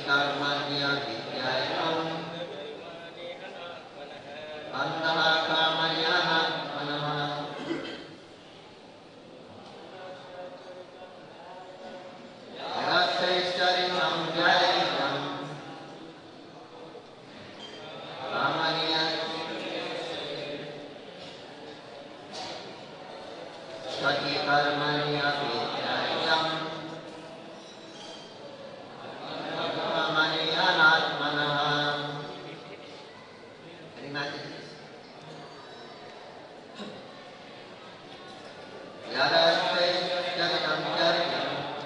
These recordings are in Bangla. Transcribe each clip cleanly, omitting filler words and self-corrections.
कर्मण्य विद्यायाम् अन्तः कामयानात्मनः जगत्यैश्चर्यं जयितं कामनीय सति कर्मण्य विद्यायाम् कामयानात्मनः. Any messages? Jagत्यैश्चर्यं जयितं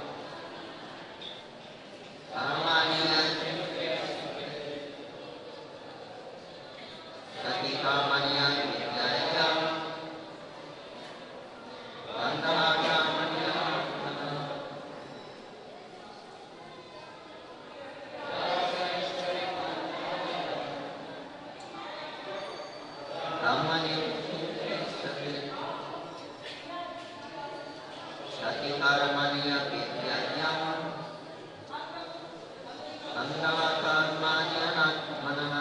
कामनीय सति कर्मण्य विद्यायाम् अन्तः कामयानात्मनः. सति कर्मण्य विद्यायाम् अन्तः कामयानात्मनः.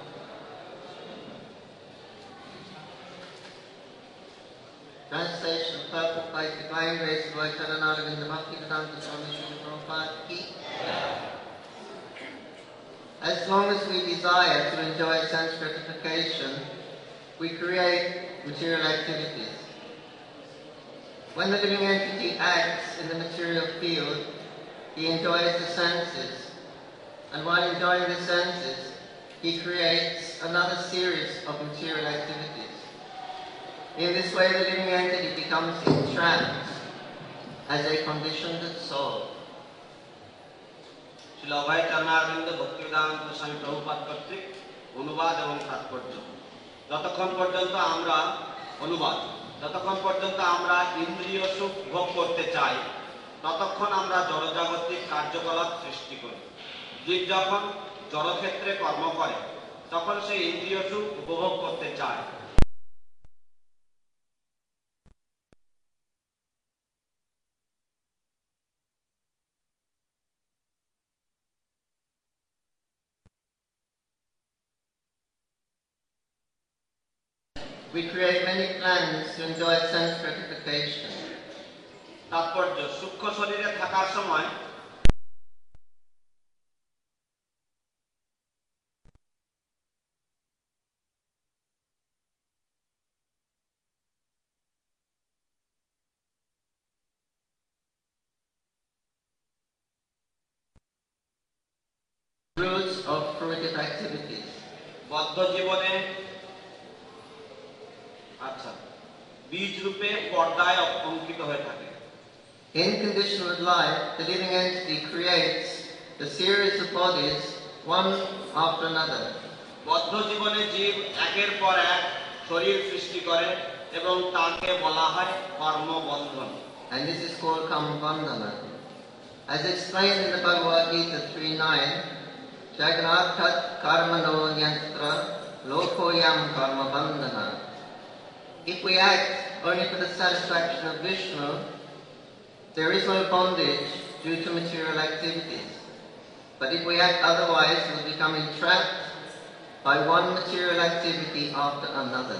Translation purport by Divine Grace by Charanaravinda Bhaktivedanta Swami Srila Prabhupada ki. As long as we desire to enjoy sense gratification, we create material activities. When the living entity acts in the material field, he enjoys the senses, and while enjoying the senses, he creates another series of material activities. In this way, the living entity becomes entrapped as a conditioned soul. Srila অভয় চরণারবিন্দ ভক্তিবেদান্ত স্বামী প্রভুপাদ কর্তৃক অনুবাদ এবং তাৎপর্য। যতক্ষণ পর্যন্ত আমরা ইন্দ্রিয় সুখ ভোগ করতে চাই, ততক্ষণ আমরা জড়জাগতিক কার্যকলাপ সৃষ্টি করি। জীব যখন জড়ক্ষেত্রে কর্ম করে, তখন সে ইন্দ্রিয় সুখ উপভোগ করতে চায়। We create many plans to enjoy sense gratification. তাৎপর্য: সূক্ষ্ম শরীরে থাকার সময় Roots of fruitive activities. বদ্ধ জীবনে বীজ রূপে পর্দায় অঙ্কিত হয়ে থাকে। In conditioned life, the living entity creates the series of bodies, one after another. বদ্ধ জীবনে জীব একের পর এক শরীর সৃষ্টি করে এবং তাকে বলা হয় কর্মবন্ধন। And this is called karmabandhana. As explained in the Bhagavad Gita 3.9, Jagnathat karmano yantra lokoyam karmabandhana. If we act only for the satisfaction of Vishnu, there is no bondage due to material activities. But if we act otherwise, we become entrapped by one material activity after another.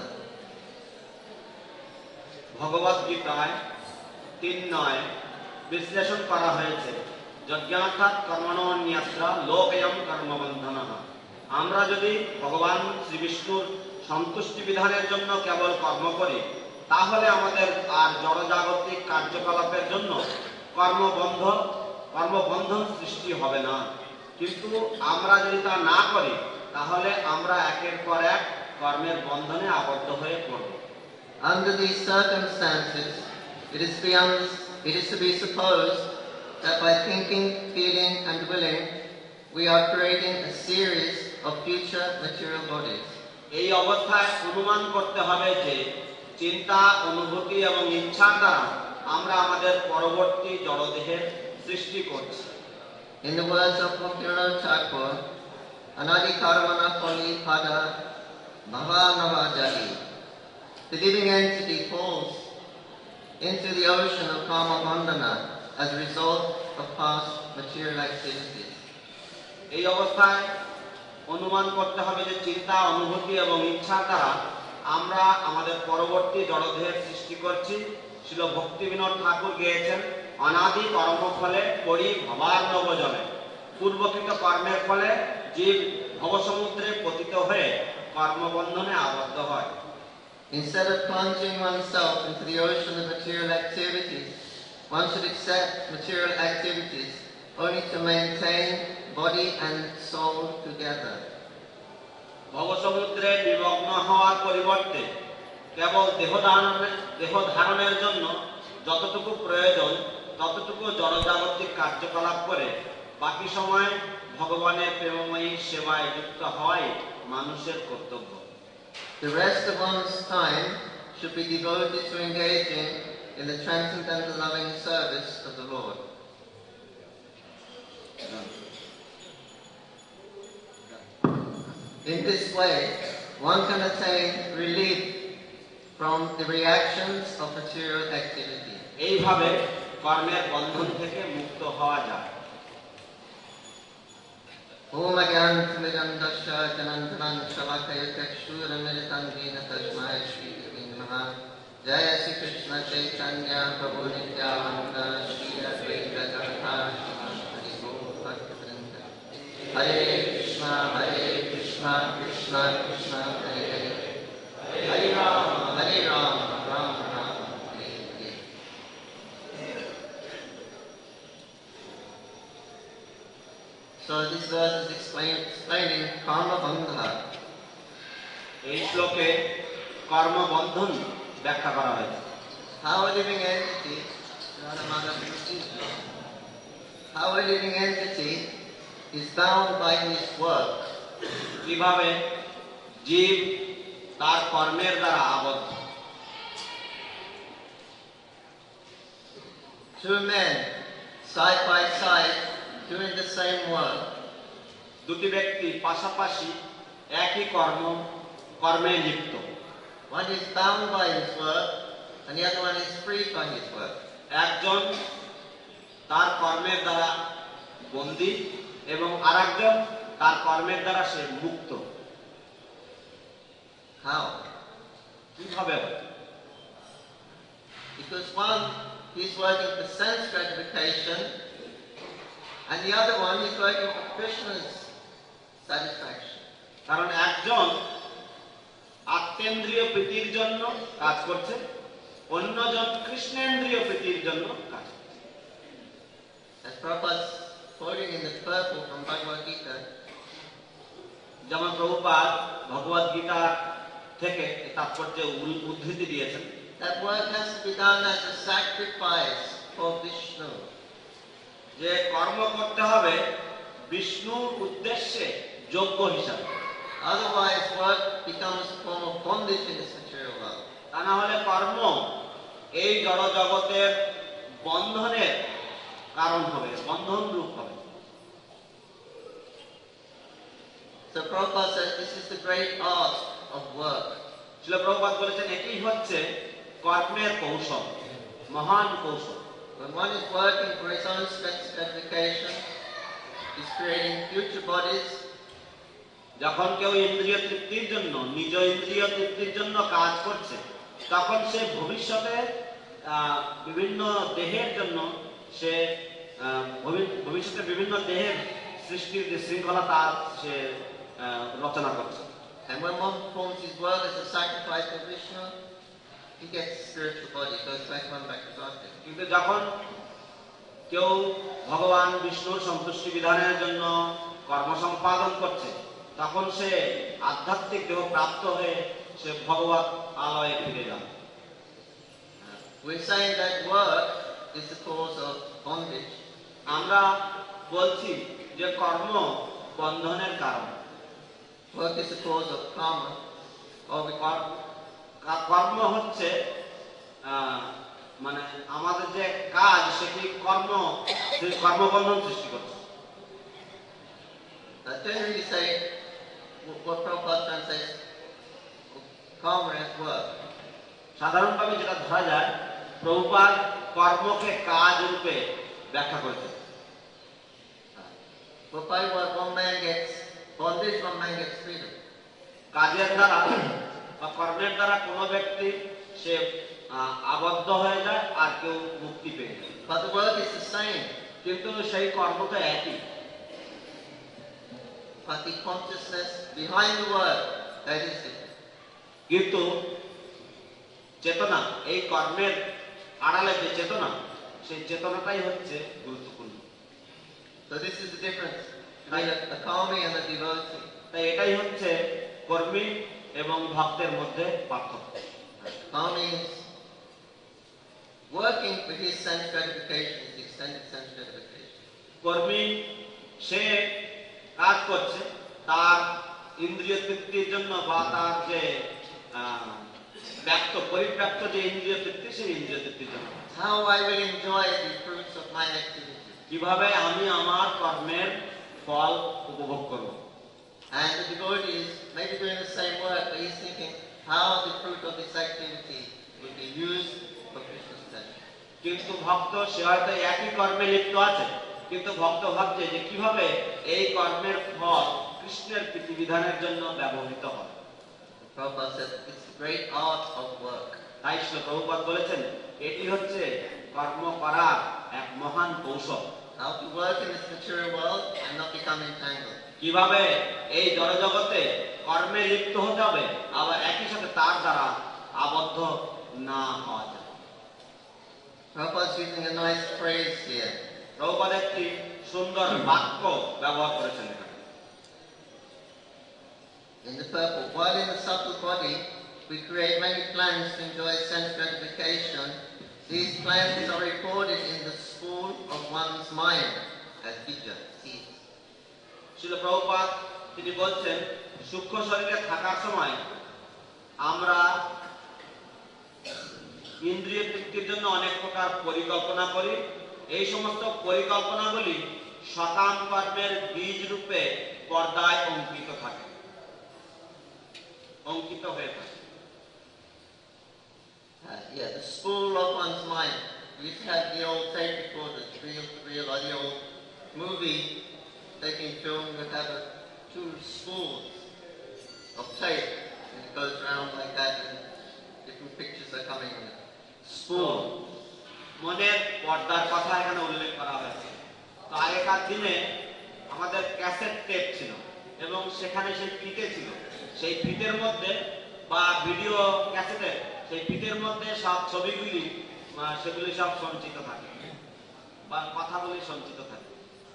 ভগবদ গীতায় 3.9 বিশ্লেষণ করা হয়েছে, যজ্ঞার্থাৎ কর্মণোন্যত্র লোকয়ম কর্মবন্ধনঃ। আমরা যদি ভগবান শ্রী বিষ্ণুর সন্তুষ্টি বিধানের জন্য কেবল কর্ম করি, তাহলে আমাদের আর জড়জাগতিক কার্যকলাপের জন্য কর্মবন্ধন সৃষ্টি হবে না। কিন্তু আমরা যদি তা না করি, তাহলে আমরা একের পর এক কর্মের বন্ধনে আবদ্ধ হয়ে পড়ব। Under these circumstances, it is to be supposed that by thinking, feeling and willing, we are creating a series of future material bodies. এই অবস্থায় অনুমান করতে হবে যে চিন্তা, অনুভূতি এবং ইচ্ছার দ্বারা আমরা আমাদের পরবর্তী জড়দেহের সৃষ্টি করছি। In the words of Bhaktivinoda Thakur, Anadi karmana pali pada bhavanava jali. The living entity falls into the ocean of karma bandhana as a result of past material activities. এই অবস্থায় অনুমান করতে হবে যে চিন্তা, অনুভূতি এবং ইচ্ছার দ্বারা আমরা আমাদের পরবর্তী জড়দেহের সৃষ্টি করছি। শ্রীল ভক্তিবিনোদ ঠাকুর গেয়েছেন, অনাদি কর্মফলে পড়ি ভবার্ণব জলে। পূর্বকৃত কর্মের ফলে জীব ভবসমুদ্রে পতিত হয়ে কর্মবন্ধনে আবদ্ধ হয়। Instead of plunging oneself into the ocean of material activities, one should accept material activities only to maintain body and soul together. ভবসমুদ্রে নিমগ্ন হওয়ার পরিবর্তে কেবল দেহ ধারণের জন্য যতটুকু প্রয়োজন ততটুকু জড়জাগতিক কার্যকলাপ করে বাকি সময় ভগবানের প্রেমময়ী সেবায় যুক্ত হওয়াই মানুষের কর্তব্য। The rest of one's time should be devoted to engaging in the transcendental loving service of the Lord. In this way, one can attain relief from the reactions of material activity. এইভাবে কর্মের বন্ধন থেকে মুক্ত হওয়া যায়। Om Agyantamidam Dasya Janantanan Shalakaya Chakshuramitam Dina Tasmai Shri Gurave Namaha. Jaya Sri Krishna Chaitanya Prabhu Nityananda Shri Advaita Gadadhar Shri Guru Bhaktivinoda. Hare Krishna Krishna Krishna Hare Hare, Hare Rama Rama Rama Hare Hare. So this verse is explaining karma bandha. এই শ্লোকে কর্মবন্ধন ব্যাখ্যা করা হয়েছে। How a living entity is bound by his work. কিভাবে জীব তার কর্মের দ্বারা আবদ্ধ। Two men, side by side, doing the same work. দুটি ব্যক্তি পাশাপাশি একই কর্মে লিপ্ত। One is bound by his work, and the other one is free by his work. একজন তার কর্মের দ্বারা বন্দী এবং আরেকজন তার কর্মের দ্বারা সে মুক্ত। How? কিভাবে? Because one is working for sense gratification, and the other one is working for Krishna's satisfaction. কারণ একজন আত্মেন্দ্রিয় প্রীতির জন্য কাজ করছে, অন্যজন কৃষ্ণেন্দ্রিয় প্রীতির জন্য কাজ করছে। As Prabhupada quoting in the purple from Bhagavad Gita, যেমন প্রভুপাদ ভগবদ গীতা থেকে তাৎপর্যে উদ্ধৃতি দিয়েছেন, that work has to be done as a sacrifice for Vishnu. যে কর্ম করতে হবে বিষ্ণুর উদ্দেশ্যে যোগ্য হিসাবে। Otherwise, work becomes a form of bondage in this material world. তা না হলে কর্ম এই জড় জগতের বন্ধনের কারণ হবে, বন্ধন রূপ হবে। So Prabhupada says this is the great art of work. শিল প্রভুপাদ বলেছেন এটি হচ্ছে কর্মের কৌশল, মহান কৌশল। When one is working for his own sense gratification, he's creating future bodies. যখন কেউ ইন্দ্রিয় তৃপ্তির জন্য, নিজ ইন্দ্রিয় তৃপ্তির জন্য কাজ করছে, তখন সে ভবিষ্যতে বিভিন্ন দেহের জন্য সে ভবিষ্যতে বিভিন্ন দেহের সৃষ্টির যে শৃঙ্খলা তার সে রচনা করছে। And when one performs his work as a sacrifice to Vishnu, he gets spiritual body, goes back to Godhead. কিন্তু যখন কেউ ভগবান বিষ্ণুর সন্তুষ্টি বিধানের জন্য কর্ম সম্পাদন করছে, তখন সে আধ্যাত্মিক দেহ প্রাপ্ত হয়ে সে ভগবত আলয়ে ফিরে যান। We're saying that work is the cause of bondage. আমরা বলছি যে কর্ম বন্ধনের কারণ। Work is the cause of karma. কর্ম হচ্ছে মানে আমাদের যে কাজ সেটি কর্মবন্ধন সৃষ্টি করছে। Generally say what Prabhupada translates karma as work. সাধারণভাবে যেটা ধরা যায়, প্রভুপাদ কর্মকে কাজ রূপে ব্যাখ্যা করেছেন। For by what one man gets bondage, one man gets freedom. কাজের দ্বারা বা কর্মের দ্বারা কোনো ব্যক্তি সে আবদ্ধ হয়ে যায় আর কেউ মুক্তি পেয়ে যায়। But the work is the same. কিন্তু সেই কর্ম তো একই, But the consciousness behind the work, that is different. কিন্তু চেতনা, এই কর্মের আড়ালে যে চেতনা, সেই চেতনাটাই হচ্ছে গুরুত্বপূর্ণ। So this is the difference between a karmi and a devotee. তাই এটাই হচ্ছে কর্মী এবং ভক্তের মধ্যে পার্থক্য। Karmi is working for his sense gratification, his extended sense gratification. কর্মী সে কাজ করছে তার ইন্দ্রিয় তৃপ্তির জন্য বা তার যে পরিব্যাপ্ত যে ইন্দ্রিয় তৃপ্তি, সেই ইন্দ্রিয় তৃপ্তির জন্য। How I will enjoy the fruits of my activity. কিভাবে আমি আমার কর্মের ফল উপভোগ করব। And the devotee is maybe doing the same work, but he's thinking how the fruit of this activity will be used for Krishna's pleasure. কিন্তু ভক্ত সে হয়তো একই কর্মে লিপ্ত আছে, কিন্তু ভক্ত ভাবছে যে কিভাবে এই কর্মের ফল কৃষ্ণের প্রীতিবিধানের জন্য ব্যবহৃত হয়। Prabhupada said it's the great art of work. তাই শ্রী প্রভুপাদ বলেছেন এটি হচ্ছে কর্ম করার এক মহান কৌশল। How to work in this material world and not become entangled. কিভাবে এই জড়জগতে কর্মে লিপ্ত হতে হবে, আবার একই সাথে তার দ্বারা আবদ্ধ না হওয়া যায়। Prabhupada is using a nice phrase here. Prabhupada একটি সুন্দর বাক্য ব্যবহার করেছেন এখানে। In the purport, while in the subtle body we create many plans to enjoy sense gratification, these plans are recorded in the spool of one's mind as bija, seeds. Srila Prabhupada তিনি বলছেন সূক্ষ্ম শরীরে থাকার সময় আমরা ইন্দ্রিয় তৃপ্তির জন্য অনেক প্রকার পরিকল্পনা করি। এই সমস্ত পরিকল্পনাগুলি সকাম কর্মের বীজ রূপে পর্দায় অঙ্কিত হয়ে থাকে। Yeah, the spool of one's mind. We used to have the old tape recorders, reel or the old movie taking film would have two spools of tape, and it goes around like that, and different pictures are coming on it. Spool. মনের পর্দার কথা এখানে উল্লেখ করা হয়েছে। তো আগেকার দিনে আমাদের ক্যাসেট টেপ ছিল এবং সেখানে সেই ফিতে ছিল। সেই ফিতের মধ্যে বা ভিডিও ক্যাসেটে সেই ফিতের মধ্যে সব ছবিগুলি সেগুলি সব সঞ্চিত থাকে বা কথাগুলি সঞ্চিত থাকে।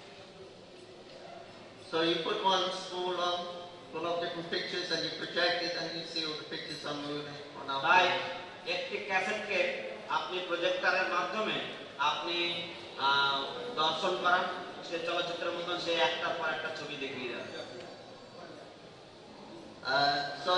So you put one spool on full of different pictures and you project it and you see all the pictures are moving on our তাই একটি ক্যাসেটকে আপনি প্রজেক্টরের মাধ্যমে আপনি দর্শন করান, সে চলচ্চিত্রের মতন সে একটার পর একটা ছবি দেখিয়ে দেয়। So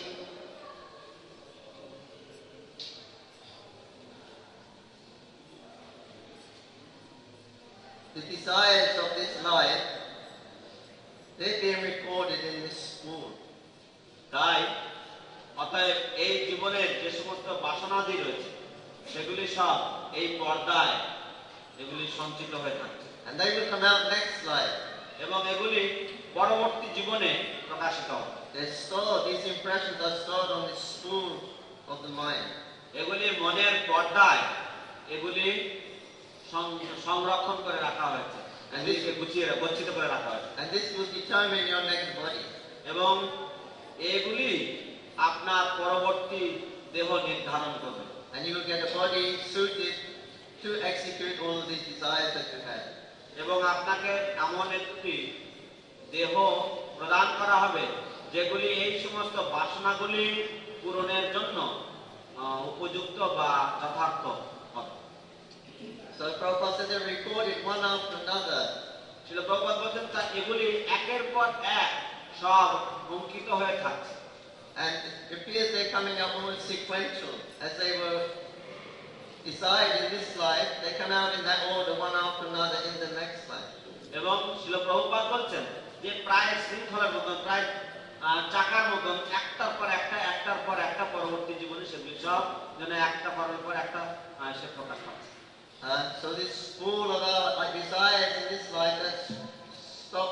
the desires of this life, they're being recorded in this spool. তাই অতএব এই জীবনের যে সমস্ত বাসনাদি রয়েছে সেগুলি সব এই পর্দায় এগুলি সঞ্চিত হয়ে থাকছে। And they will come out next life. এবং এগুলি পরবর্তী জীবনে প্রকাশিত হবে। They're stored, these impressions are stored on this spool of the mind. এগুলি মনের পর্দায় এগুলি সংরক্ষণ করে রাখা হয়েছে, গচ্ছিত করে রাখা হয়েছে। And this will determine your next body. এবং এগুলি আপনার পরবর্তী দেহ নির্ধারণ করবে। And you will get a body suited to execute all of these desires that you have. এবং আপনাকে এমন একটি দেহ প্রদান করা হবে যেগুলি এই সমস্ত বাসনাগুলি পূরণের জন্য উপযুক্ত বা যথার্থ হবে। So Prabhupada said they recorded one after another. ছিল প্রভুপাদ বলছেন তা এগুলি একের পর এক সব অঙ্কিত হয়ে থাকছে। And it appears they're coming up almost sequential. As they were decided in this life, they come out in that order, one after another, in the next life. এবং ছিল প্রভুপাদ বলছেন যে প্রায় শৃঙ্খলার মতন, প্রায় চাকার মতন একটার পর একটা পরবর্তী জীবনে সেগুলি সব যেন একটা পর একটা সে প্রকাশ পাচ্ছে। So this spool of our desires in this life, that's stopped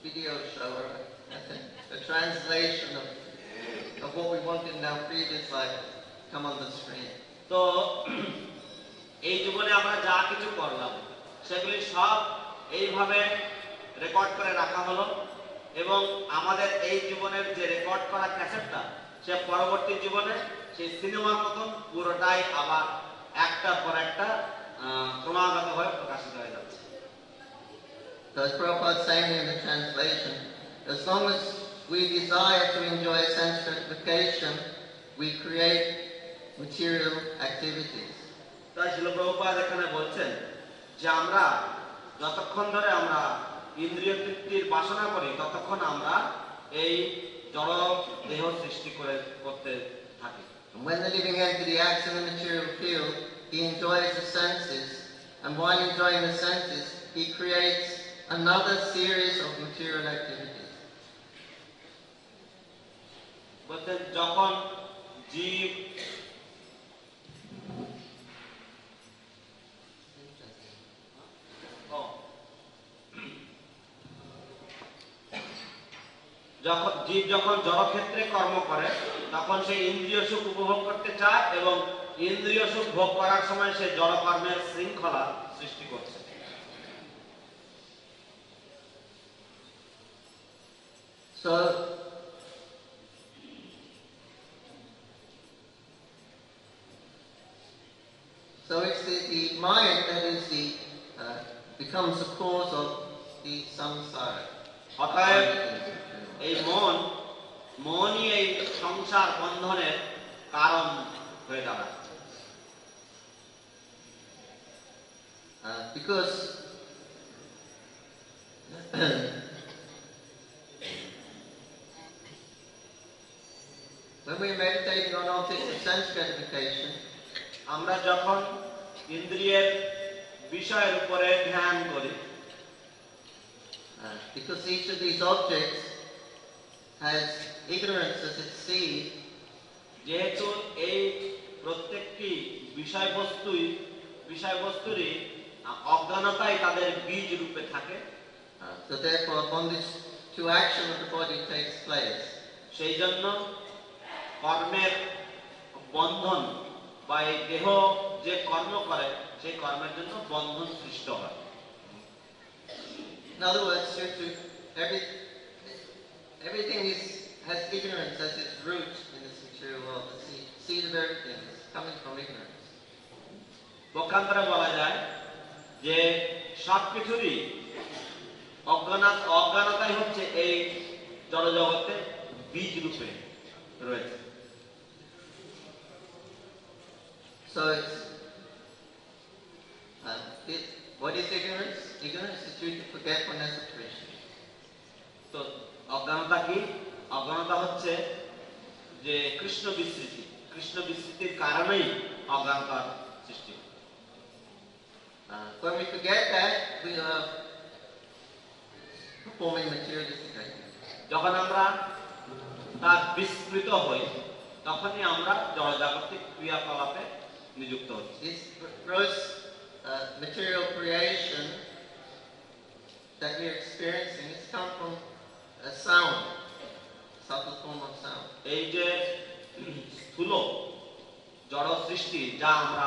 video show or a translation of what we wanted in our previous life come on the screen. তো এই জীবনে আমরা যা কিছু করলাম সেগুলি সব এইভাবে রেকর্ড করে রাখা হলো এবং আমাদের এই জীবনের যে রেকর্ড করা ক্যাসেটটা সে পরবর্তী জীবনে সেই সিনেমার মতন পুরোটাই আবার একটার পর একটা ক্রমাগতভাবে প্রকাশিত হয়ে যাচ্ছে। So as Prabhupada saying in the translation, as long as we desire to enjoy sense gratification, we create material activities. তাই শিল প্রভুপাদ এখানে বলছেন যে আমরা যতক্ষণ ধরে আমরা ইন্দ্রিয় তৃপ্তির বাসনা করি ততক্ষণ আমরা এই জড় দেহ সৃষ্টি করতে থাকি। And when the living entity acts in the material field, he enjoys the senses, and while enjoying the senses, he creates another series of material activities. বলছেন যখন জীব যখন জড়ক্ষেত্রে কর্ম করে তখন সে ইন্দ্রিয় সুখ উপভোগ করতে চায় এবং ইন্দ্রিয় সুখ ভোগ করার সময় সে জড় কর্মের শৃঙ্খলা সৃষ্টি করছে। So it's the mind that is becomes the cause of the samsara. অতএব এই মনই এই সংসার বন্ধনের কারণ হয়ে দাঁড়ায়। Because when we're meditating on objects of sense gratification, আমরা যখন ইন্দ্রিয়ের বিষয়ের উপরে ধ্যান করি, because each of these objects has ignorance as its seed, যেহেতু এই প্রত্যেকটি বিষয়বস্তুরই অজ্ঞানতাই তাদের বীজ রূপে থাকে, so therefore bondage to action of the body takes place. সেই জন্য কর্মের বন্ধন বা এই দেহ যে কর্ম করে সেই কর্মের জন্য বন্ধন সৃষ্ট হয়। In other words, everything has ignorance as its root in this material world. The seed of everything is coming from ignorance. পক্ষান্তরে বলা যায় যে সব কিছুরই অজ্ঞানতাই হচ্ছে এই জড়জগতে বীজ রূপে রয়েছে। So what is ignorance? Ignorance is due to forgetfulness of Krishna. তো অজ্ঞানতা কি? অজ্ঞানতা হচ্ছে যে কৃষ্ণ বিস্মৃতির কারণেই অজ্ঞানতার সৃষ্টি। When we forget that, we are performing materialistic activities. যখন আমরা তার বিস্মৃত হই তখনই আমরা জড়জাগতিক ক্রিয়াকলাপে নিযুক্ত হচ্ছি। This gross material creation that we are experiencing has come from a sound, subtle form of sound. এই যে স্থূল জড় সৃষ্টি যা আমরা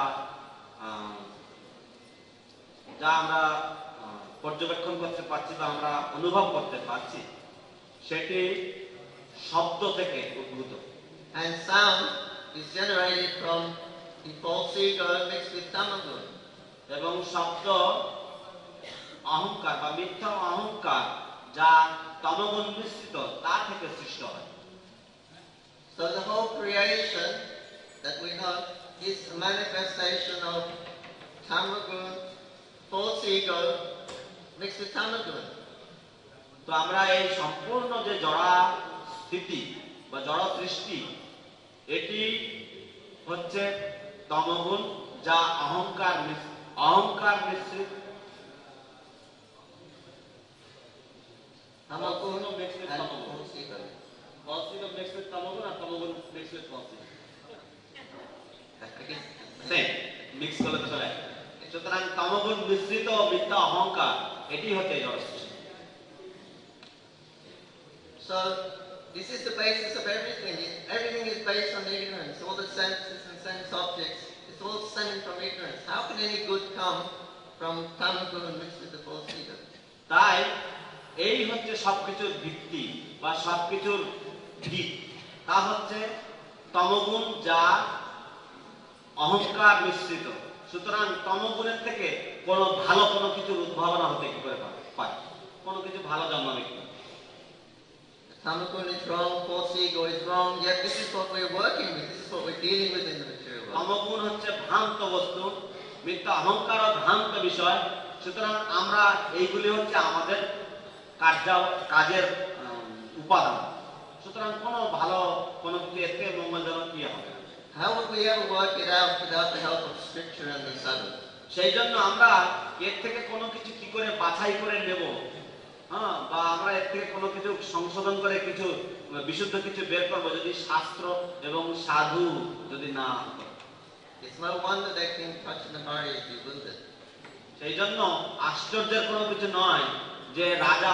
পর্যবেক্ষণ করতে পারছি বা আমরা অনুভব করতে পারছি সেটি শব্দ থেকে উদ্ভূত। And sound is generated from the false ego mixed with tamagun. এবং শব্দ অহংকার বা মিথ্যা অহংকার যা তমগুণ মিশ্রিত তা থেকে সৃষ্ট হয়। So the whole creation that we know is a manifestation of tamagun, false ego mixed with tamagun. তো আমরা এই সম্পূর্ণ যে জড়া স্থিতি বা জড় সৃষ্টি এটি হচ্ছে তমগুণ যা অহংকার মিশ্রিত Tamagun mixed with and tamagun. false ego. False ego mixed with tamagun R tamagun mixed with false ego. Same. Mix করলে তো চলে। সুতরাং তমগুণ মিশ্রিত মিথ্যা অহংকার এটি হচ্ছে জড় সৃষ্টি। So this is the basis of everything. Everything is based on ignorance. All the senses and sense objects, it's all stemming from ignorance. How can any good come from Tamagun mixed with the false ego? তাই এই হচ্ছে সবকিছুর ভিত্তি বা সবকিছুর ভিত, তা হচ্ছে তমগুণ যা অহংকার মিশ্রিত। সুতরাং তমগুণের থেকে কোনো ভালো কোনো কিছুর উদ্ভাবনা হতে কি করে পারে, কোনো কিছু ভালো জন্মাবে কি? Tamagun is wrong, false ego is wrong, yet this is what we're working with, this is what we're dealing with in the material world. তমগুণ হচ্ছে ভ্রান্ত বস্তু, মিথ্যা অহংকার ও ভ্রান্ত বিষয়। সুতরাং আমরা এইগুলি হচ্ছে আমাদের কাজের উপাদান। সুতরাং কোনো ভালো কোনো কিছু এর থেকে মঙ্গলজনক কি হবে? How would we ever work it out without the help of scripture and the sadhu? সেই জন্য আমরা এর থেকে কোনো কিছু কি করে বাছাই করে নেব, হ্যাঁ, বা আমরা এর থেকে কোনো কিছু সংশোধন করে কিছু বিশুদ্ধ কিছু বের করবো যদি শাস্ত্র এবং সাধু যদি না করে? It's no wonder that King Prachinamari is bewildered. সেই জন্য আশ্চর্যের কোনো কিছু নয় যে রাজা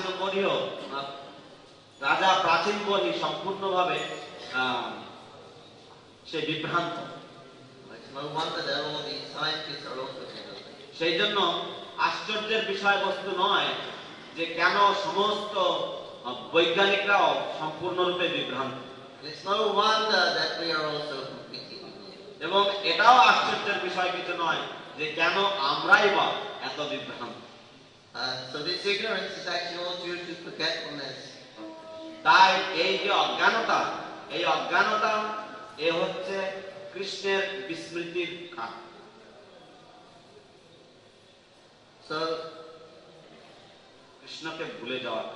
প্রাচীন বহি সম্পূর্ণভাবে সে বিভ্রান্ত। It's no wonder that all these scientists are also bewildered. সেই জন্য আশ্চর্যের বিষয়বস্তু নয় যে কেন সমস্ত বৈজ্ঞানিকরাও সম্পূর্ণরূপে বিভ্রান্ত। It's no wonder that we are also completely bewildered. এবং এটাও আশ্চর্যের বিষয় কিছু নয় যে কেন আমরাই বা এত বিভ্রান্ত। So this ignorance is actually all due to forgetfulness. তাই এই যে অজ্ঞানতা, এই অজ্ঞানতা এ হচ্ছে কৃষ্ণের বিস্মৃতির কারণ। So কৃষ্ণকে ভুলে যাওয়া।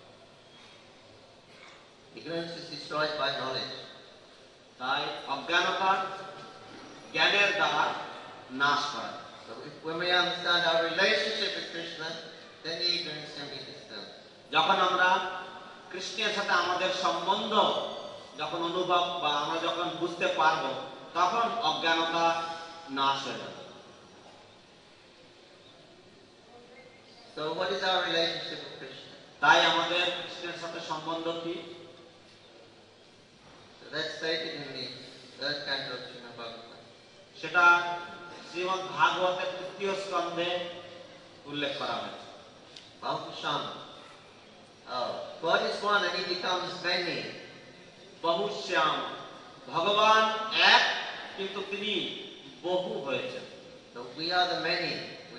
ignorance is destroyed by knowledge. তাই অজ্ঞানতা জ্ঞানের দ্বারা নাশ করা। So when we understand our relationship with Krishna, then the ignorance can be dispelled. যখন আমরা কৃষ্ণের সাথে আমাদের সম্বন্ধ যখন অনুভব বা আমরা যখন বুঝতে পারবো, তখন অজ্ঞানতা নাশ হয়ে যাবে। So what is our relationship with Krishna? তাই আমাদের কৃষ্ণের সাথে সম্বন্ধ কি? So that's stated in the third canto of Srimad Bhagavatam. সেটা শ্রীমদ্ ভাগবতের 3য় স্কন্ধে উল্লেখ করা হয়েছে। Bahusham. God is one and He becomes many. বহুশ্যাম, ভগবান এক কিন্তু তিনি বহু হয়েছেন। So we are the many.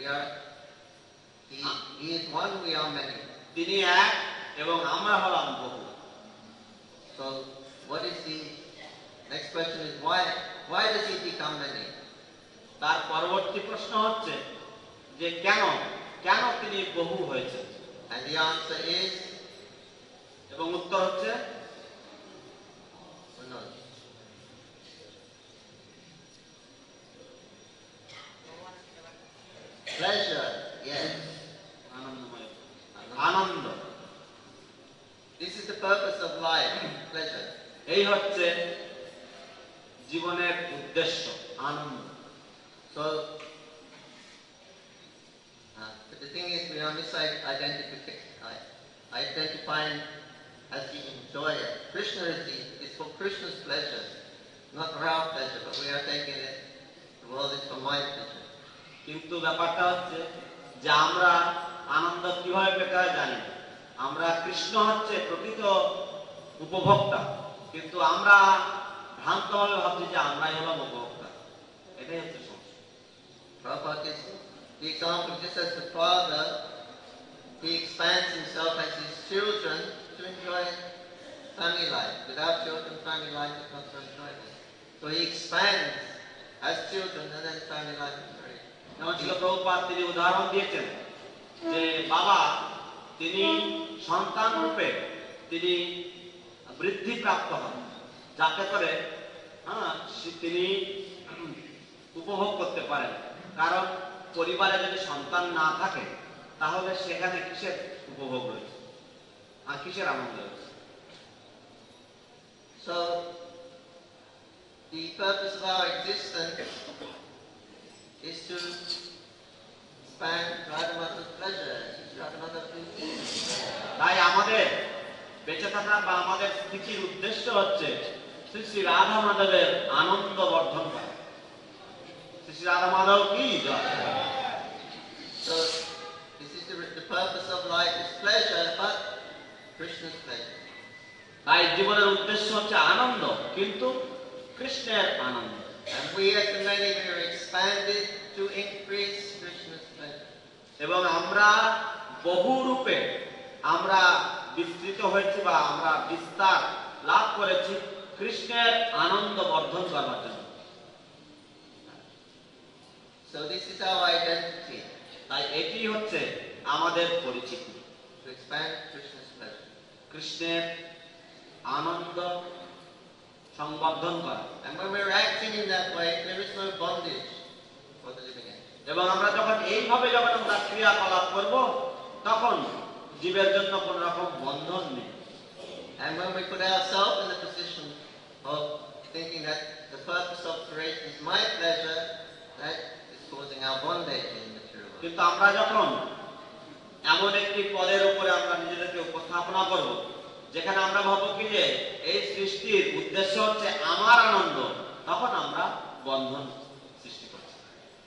He is one, we are many. তিনি এক এবং আমরা হলাম বহু। So what is the next question is why does He become many? তার পরবর্তী প্রশ্ন হচ্ছে যে কেন তিনি বহু হয়েছেন? And the answer is এবং উত্তর হচ্ছে no. Pleasure, yes. আনন্দময়, আনন্দ। This is the purpose of life, pleasure. এই হচ্ছে জীবনের উদ্দেশ্য, আনন্দ। So but the thing is, we are identifying as the enjoyer. Krishna is for Krishna's pleasure, not for our pleasure, but we are taking it, the world is for my pleasure. কিন্তু ব্যাপারটা হচ্ছে যে আমরা আনন্দ কিভাবে পেতে হয় জানি। আমরা কৃষ্ণ হচ্ছে প্রকৃত উপভোক্তা, কিন্তু আমরা ভ্রান্তভাবে ভাবছি যে আমরাই হলাম উপভোক্তা। এটাই হচ্ছে সমস্যা। Prabhupada gives the example just as the father, he expands himself as his children to enjoy family life. Without children, family life is not so enjoyable. So he expands as children and then family life is very. যেমন ছিল প্রভুপাদ, তিনি উদাহরণ দিয়েছেন যে বাবা তিনি সন্তান রূপে তিনি বৃদ্ধি প্রাপ্ত হন, যাতে করে তিনি উপভোগ করতে পারেন। কারণ পরিবারে যদি সন্তান না থাকে তাহলে সেখানে কিসের উপভোগ রয়েছে আর কিসের আনন্দ রয়েছে? So the purpose of our existence is to expand Radhamata's pleasure, Radhamata's beauty. তাই আমাদের বেঁচে থাকা বা আমাদের স্থিতির উদ্দেশ্য হচ্ছে শ্রী শ্রী রাধা মাধবের আনন্দ বর্ধন করা। শ্রী শ্রী রাধা মাধব কি জয়। So, this is the purpose of life is pleasure, but Krishna's pleasure. তাই জীবনের উদ্দেশ্য হচ্ছে আনন্দ, কিন্তু কৃষ্ণের আনন্দ। And we as the many we are expanded to increase Krishna's pleasure. এবং আমরা বহু রূপে আমরা বিস্তৃত হয়েছি বা আমরা বিস্তার লাভ করেছি কৃষ্ণের আনন্দ বর্ধন করার জন্য। So this is our identity. তাই এটি হচ্ছে আমাদের পরিচিতি, To expand Krishna's pleasure. কৃষ্ণের আনন্দ সংবর্ধন করা। And when we're acting in that way, there is no bondage for the living entity. এবং আমরা যখন এইভাবে যখন আমরা ক্রিয়াকলাপ করব, তখন জীবের জন্য কোন রকম বন্ধন নেই। And when we put ourselves in the position of thinking that the purpose of creation is my pleasure, that is causing our bondage in the material world. কিন্তু আমরা যখন এমন একটি পদের উপরে আমরা নিজেদেরকে উপস্থাপনা করব, যেখানে আমরা ভাবো কি যে এই সৃষ্টির উদ্দেশ্য হচ্ছে আমার আনন্দ, তখন আমরা বন্ধন সৃষ্টি করছি।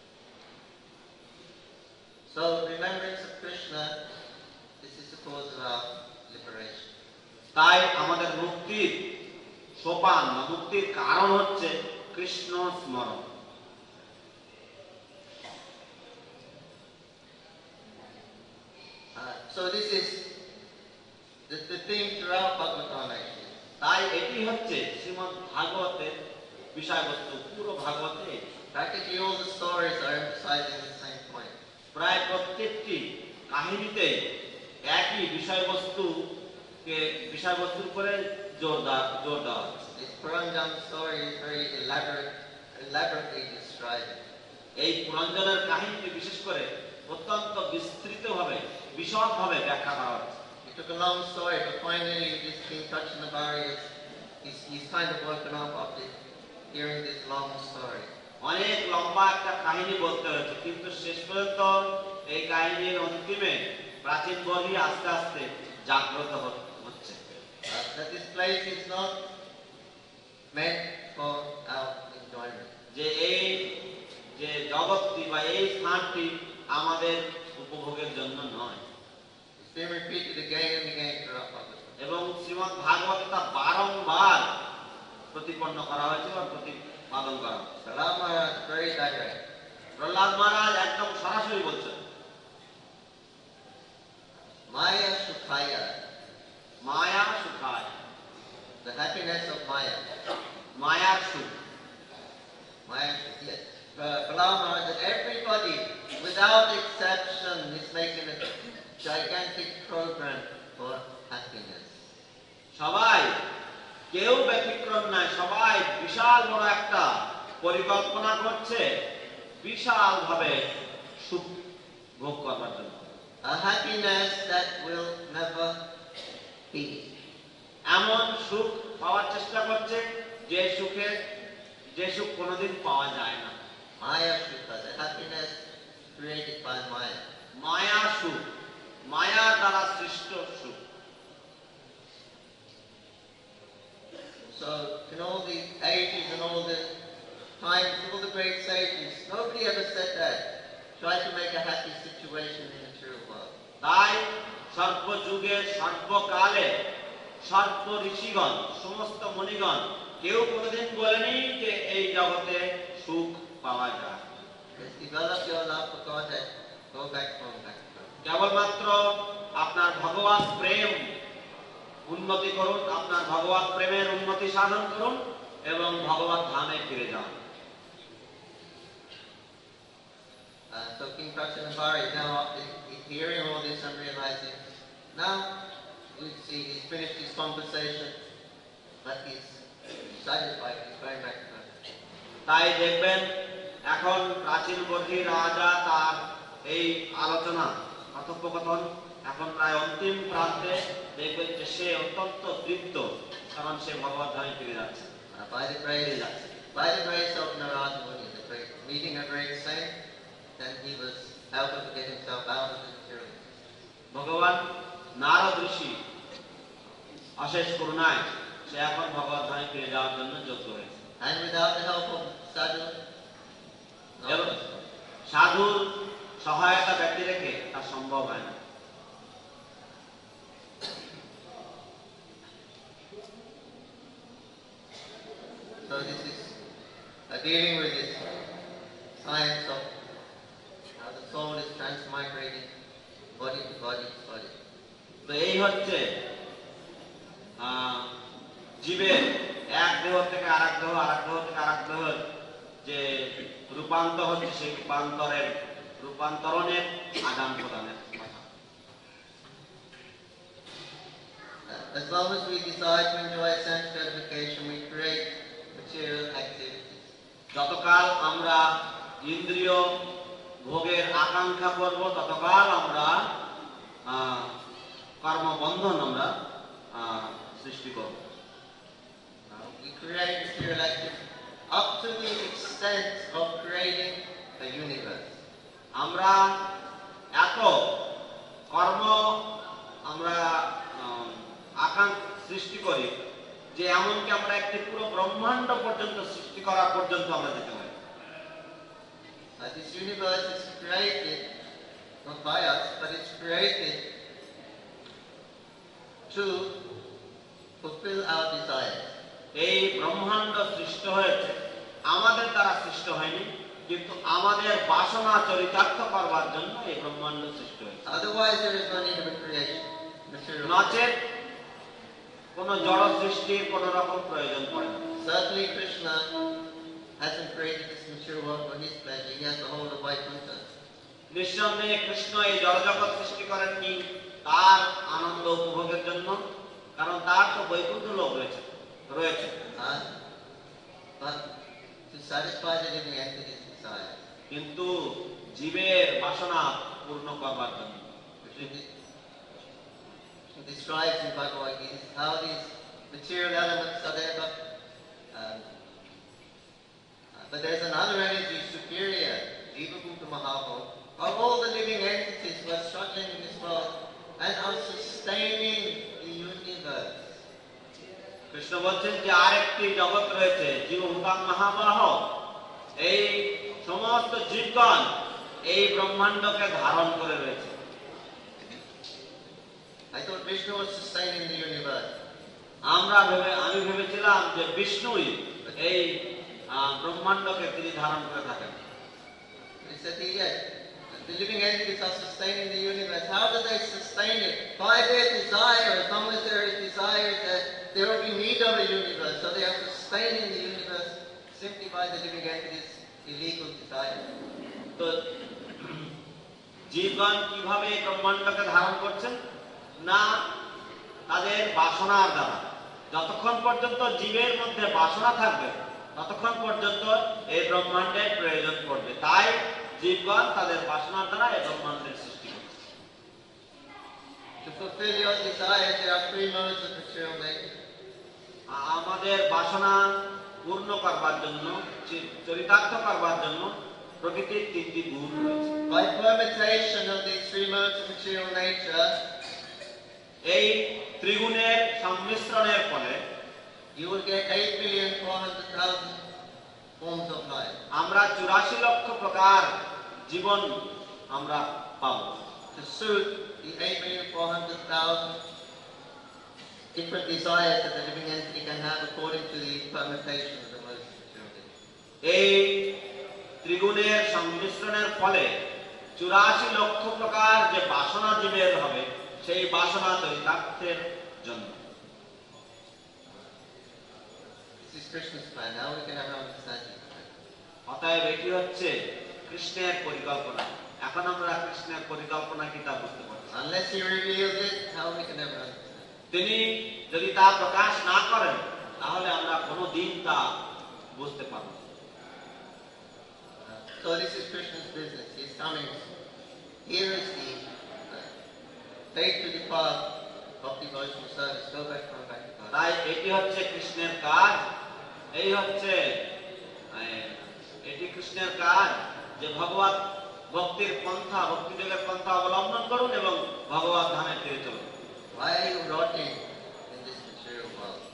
So remembrance of Krishna, this is the cause of our liberation. তাই আমাদের মুক্তির সোপান বা মুক্তির কারণ হচ্ছে কৃষ্ণ স্মরণ। So this is the theme throughout Bhagavatam actually. তাই এটি হচ্ছে শ্রীমদ্ ভাগবতের বিষয়বস্তু, পুরো ভাগবতে Practically all the stories are emphasizing the same point. প্রায় প্রত্যেকটি কাহিনীতে একই বিষয়বস্তুর উপরে জোর দেওয়া হচ্ছে। This Puranjana story is very elaborately described. এই পুরঞ্জনের কাহিনীটি বিশেষ করে অত্যন্ত বিস্তৃতভাবে বিশদভাবে ব্যাখ্যা করা হচ্ছে। It took a long story, but finally this King Kachanabari he's kind of woken up after hearing this long story. অনেক লম্বা একটা কাহিনী বলতে হয়েছে, কিন্তু শেষ পর্যন্ত এই কাহিনীর অন্তিমে প্রাচীন বলি আস্তে আস্তে জাগ্রত হচ্ছে। That this place is not meant for our enjoyment. যে এই যে জগৎটি বা এই স্থানটি আমাদের উপভোগের জন্য নয়। It's been repeated again and again throughout Bhagavatam. এবং শ্রীমদ্ ভাগবতে তা বারংবার প্রতিপন্ন করা হয়েছে বা প্রতিপাদন করা হয়েছে। Prahlad Maharaj very direct. Prahlad মহারাজ একদম সরাসরি বলছেন, Maya Sukhaya, Maya সুখায়, the happiness of Maya. মায়ার সুখ। Maya, yes. Prahlad Maharaj, that everybody, without exception, is making a gigantic program for happiness. সবাই, কেউ ব্যতিক্রম নাই, সবাই বিশাল বড় একটা পরিকল্পনা করছে বিশাল ভাবে সুখ ভোগ করবার জন্য। A happiness that will never be. এমন সুখ পাওয়ার চেষ্টা করছে যে সুখ কোনোদিন পাওয়া যায় না। Maya Sukha, the happiness created by Maya. মায়া সুখ, মায়ার দ্বারা সৃষ্ট সুখ। So, in all the ages and all the times, all the great sages, nobody ever said that. Try to make a happy situation in the material world. তাই সর্বযুগে সর্বকালে সর্ব ঋষিগণ সমস্ত মুনিগণ কেউ কোনোদিন বলেনি যে এই জগতে সুখ পাওয়া যায়। Just develop your love for God and go back home, back to God. কেবলমাত্র আপনার ভগবান প্রেম উন্নতি করুন, আপনার ভগবান প্রেমের উন্নতি সাধন করুন এবং ভগবান ধামে ফিরে যান। So King Prachanabari now is hearing all this and realizing, now we see he's finished his conversation, but he's satisfied, he's going back to God. তাই দেখবেন এখন প্রাচীন বর্ষী রাজা তার এই আলোচনা কথোপকথন এখন প্রায় অন্তিম প্রান্তে, দেখবেন যে সে অত্যন্ত তৃপ্ত, কারণ সে ভগবত ধামে ফিরে যাচ্ছে। By the grace of Narada Muni, the great meeting a great saint, then he was able to get himself out of the material. ভগবান নারদ ঋষি অশেষ করুণায় সে এখন ভগবত ধামে ফিরে যাওয়ার জন্য যোগ্য হয়েছে। And without the help of sadhu, not এবং possible. সাধুর সহায়তা ব্যক্তি রেখে তা সম্ভব হয় না। So this is dealing with this science of how the soul is transmigrating body to body to body. তো এই হচ্ছে জীবের এক দেহ থেকে আরেক দেহ, আরেক দেহ থেকে আরেক দেহের যে রূপান্তর হচ্ছে, সেই রূপান্তরণের আদান প্রদানের কথা। As long as we desire to enjoy sense gratification, we create material activities. যতকাল আমরা ইন্দ্রিয় ভোগের আকাঙ্ক্ষা করব, ততকাল আমরা কর্মবন্ধন আমরা সৃষ্টি করব। We create material activities up to the extent of creating a universe. আমরা এত কর্ম আমরা সৃষ্টি করি যে এমনকি আমরা একটি পুরো ব্রহ্মাণ্ড পর্যন্ত সৃষ্টি করা পর্যন্ত আমরা যেতে পারি। This universe is created not by us, but it's created to fulfill our desires. এই ব্রহ্মাণ্ড সৃষ্টি হয়েছে আমাদের দ্বারা সৃষ্টি হয়নি, কিন্তু আমাদের বাসনা চরিতার্থ করবার জন্য এই ব্রহ্মাণ্ড সৃষ্টি হয়েছে। Otherwise there is no need of a creation. নচেত কোন জড় সৃষ্টির কোন রকম প্রয়োজন পড়ে না। Certainly Krishna hasn't created this material world for his pleasure. He has the whole of Vaikuntha. নিঃসন্দেহে কৃষ্ণ এই জড়জগৎ সৃষ্টি করেননি তার আনন্দ উপভোগের জন্য, কারণ তার তো বৈকুণ্ঠ লোক রয়েছে। But to satisfy the living entity's desire. কিন্তু জীবের বাসনা পূর্ণ করবার জন্য। He describes in Bhagavad Gita how these material elements are there, but there's another energy superior, Jiva Bhuta Mahabhava, of all the living entities who are struggling in this world and are sustaining the universe. Krishna বলছেন যে আরেকটি জগৎ রয়েছে, জীবভূতাং মহাবাহ। এই সমস্ত জীবগণ এই ব্রহ্মাণ্ডকে ধারণ করে রয়েছে। I thought Vishnu was sustaining the universe. আমি ভেবেছিলাম যে বিষ্ণুই এই ব্রহ্মাণ্ডকে তিনি ধারণ করে থাকেন। He said, yes, the living entities are sustaining the universe. How do they sustain it? By their desire. As long as there is desire, there will be need of a universe. So they are sustaining the universe simply by the living entities' illegal desire. তো জীবগণ কিভাবে এই ব্রহ্মাণ্ডকে ধারণ করছেন? না তাদের বাসনার দ্বারা। যতক্ষণ পর্যন্ত জীবের মধ্যে বাসনা থাকবে ততক্ষণ পর্যন্ত এই ব্রহ্মাণ্ডের প্রয়োজন পড়বে। তাই জীবগণ তাদের বাসনার দ্বারা এই ব্রহ্মাণ্ডের সৃষ্টি করছে। To fulfill your desires, there are three modes of material nature. আমাদের বাসনা পূর্ণ করবার জন্য, চরিতার্থ করবার জন্য প্রকৃতির তিনটি গুণ রয়েছে। By permutation of these three modes of material nature, এই ত্রিগুণের সংমিশ্রণের ফলে you will get 8,400,000 forms of life. আমরা 84 লক্ষ প্রকার জীবন আমরা পাবো। To suit the 8,400,000 different desires that the living entity can have according to the permutation of the modes of material nature. এই ত্রিগুণের সংমিশ্রণের ফলে 84 লক্ষ প্রকার যে বাসনা জীবের হবে, সেই বাসনা চরিতার্থের জন্য। This is Krishna's plan. Now we can have an understanding of it. অতএব এটি হচ্ছে কৃষ্ণের পরিকল্পনা। এখন আমরা কৃষ্ণের পরিকল্পনা কি তা বুঝতে পারছি। Unless he reveals it, how we can ever understand? তিনি যদি তা প্রকাশ না করেন তাহলে আমরা কোনোদিন তা বুঝতে পারব না। So this is Krishna's business. He is coming. Here is the take to the path of devotional service. Go back from back to God. তাই এটি হচ্ছে কৃষ্ণের কাজ। এটি কৃষ্ণের কাজ যে ভগবত ভক্তির পন্থা, ভক্তিযোগের পন্থা অবলম্বন করুন এবং ভগবত ধামে ফিরে চলুন। Why are you rotting in this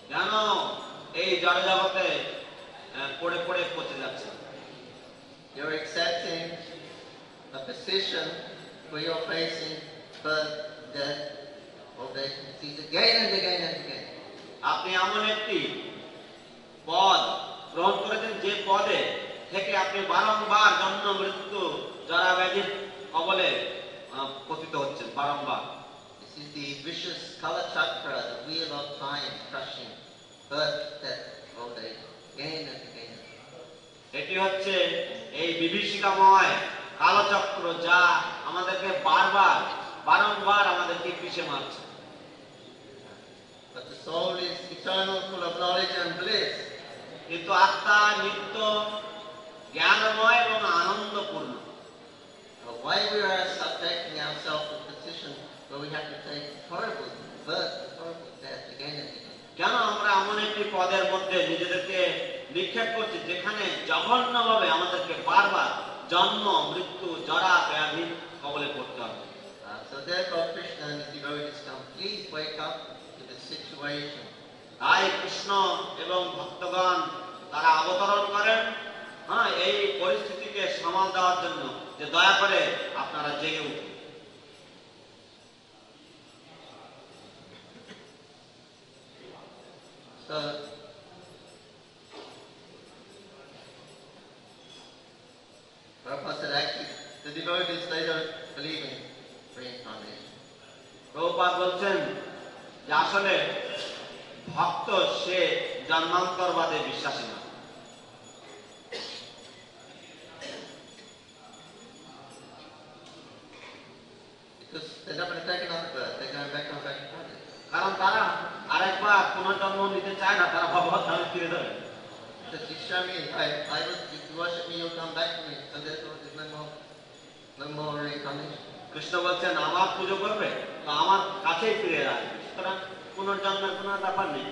কেন এই জড় জগতে পড়ে পড়ে পচে যাচ্ছে? You're accepting a position where you're facing birth, death, or vacancies again and again and again. আপনি এমন একটি পদ গ্রহণ করেছেন যে পদে থেকে আপনি বারংবার জন্ম মৃত্যু জরা ব্যাধির কবলে পতিত হচ্ছেন বারংবার। This is the vicious Kala Chakra, the wheel of time crushing birth, death, old age, again and again. এটি হচ্ছে এই বিভীষিকাময় কালচক্র যা আমাদেরকে বারংবার আমাদেরকে পিষে মারছে। But the soul is eternal, full of knowledge and bliss. কিন্তু আত্মা নিত্য জ্ঞানময় এবং আনন্দপূর্ণ। Why we are subjecting ourselves to a position where we have to take horrible birth, horrible death again and again? কেন আমরা এমন একটি পদের মধ্যে নিজেদেরকে নিক্ষেপ করছি যেখানে জঘন্যভাবে আমাদেরকে বারবার জন্ম মৃত্যু জরা ব্যাধি কবলে পড়তে হবে? So therefore Krishna and his devotees come, please wake up to the situation. তাই কৃষ্ণ এবং ভক্তগণ তারা অবতরণ করেন এই পরিস্থিতিকে সামাল দেওয়ার জন্য, যে দয়া করে আপনারা জেগে উঠুন। So Prabhupada said actually the devotees, they don't believe in reincarnation. Prabhupada বলছেন যে আসলে ভক্ত সে জন্মান্তরবাদে বিশ্বাসী না। Because they're not going to take another birth, they're going back on back to body. কারণ তারা আরেকবার পুনর্জন্ম নিতে চায় না, তারা ভগবত ধামে ফিরে যাবে। That you show me, if you worship me, you'll come back to me. So therefore there's no more reincarnation. Krishna বলছেন আমার পুজো করবে তো আমার কাছেই ফিরে আসবে, সুতরাং পুনর্জন্মের কোনো ব্যাপার নেই।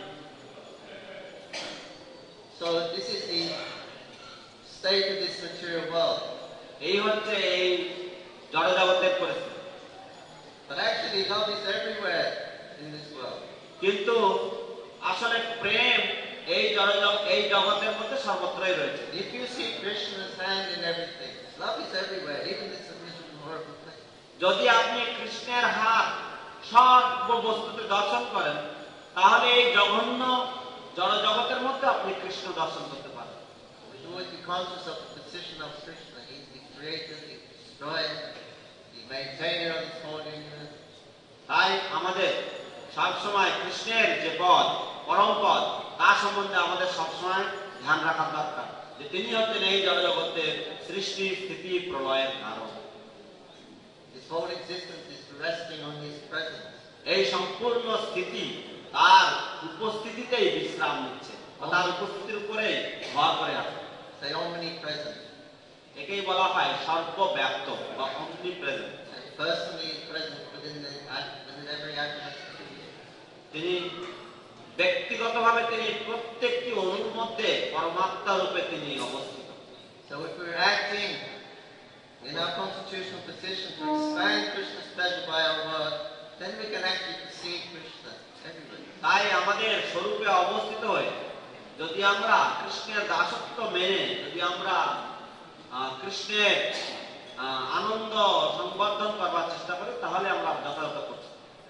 So this is the state of this material world. এই হচ্ছে এই জড়জগতের পরিস্থিতি। But actually love is everywhere in this world. কিন্তু আসলে প্রেম এই জগতের মধ্যে সর্বত্রই রয়েছে। If you see Krishna's hand in everything, love is everywhere, even this miserable horrible place. যদি আপনি কৃষ্ণের হাত সর্ববস্তুতে দর্শন করেন তাহলে এই জঘন্য জড়জগতের মধ্যে আপনি কৃষ্ণ দর্শন করতে পারেন। We should always be conscious of the position of Krishna. He's the creator, the destroyer, the maintainer of this whole universe. তাই আমাদের সবসময় কৃষ্ণের যে পদ পরম পদ তার সম্বন্ধে আমাদের সবসময় ধ্যান রাখা দরকার, যে তিনি হচ্ছেন এই জড়জগতের সৃষ্টি স্থিতি প্রলয়ের কারণ। His whole existence is resting on his presence. এই সম্পূর্ণ স্থিতি তার উপস্থিতিতেই বিশ্রাম নিচ্ছে, তার উপস্থিতির উপরেই ভর করে আছে। Say omnipresent. একেই বলা হয় সর্বব্যাপ্ত বা omnipresent। Personally present within every atom of creation. তিনি ব্যক্তিগতভাবে তিনি প্রত্যেকটি অণুর মধ্যে পরমাত্মা রূপে তিনি অবস্থিত। So if we're acting in our constitutional position to expand Krishna's pleasure by our word, then we can actually perceive Krishna everywhere. তাই আমাদের স্বরূপে অবস্থিত হয়ে যদি আমরা কৃষ্ণের দাসত্ব মেনে যদি আমরা কৃষ্ণের আনন্দ সংবর্ধন করবার চেষ্টা করি তাহলে আমরা যথাযথ করছি।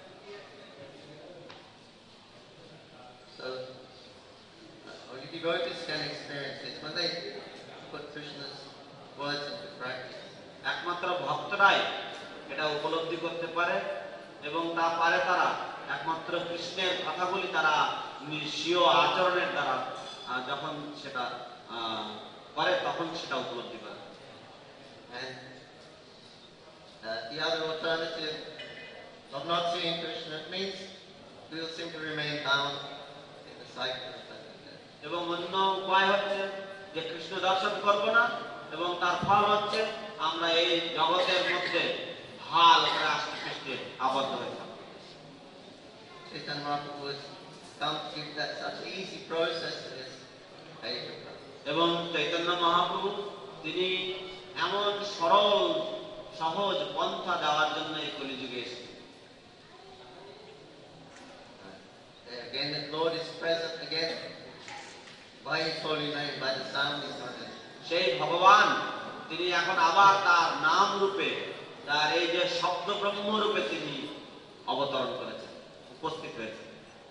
So only devotees can experience this when they put Krishna's words into practice. একমাত্র ভক্তরাই এটা উপলব্ধি করতে পারে এবং তা পারে তারা একমাত্র কৃষ্ণের কথাগুলি তারা স্বীয় আচরণের দ্বারা যখন সেটা করে তখন সেটা উপলব্ধি করে। And the other alternative of not seeing Krishna means we will simply remain bound in the cycle of birth and death. এবং অন্য উপায় হচ্ছে যে কৃষ্ণ দর্শন করব না এবং তার ফল হচ্ছে আমরা এই জগতের মধ্যে ভাল করে আস্তে আস্তে আবদ্ধ হয়ে থাকবো। Chaitanya Mahaprabhu has come to give that such easy process to this age of love. এবং চৈতন্য মহাপ্রভু তিনি এমন সরল সহজ পন্থা দেওয়ার জন্য এই কলিযুগে এসেছেন। There Again, the Lord is present again by His holy name, by the sound He uttered. সেই ভগবান তিনি এখন আবার তার নাম রূপে, তার এই যে শব্দ ব্রহ্ম রূপে তিনি অবতরণ করেছেন, উপস্থিত হয়েছেন।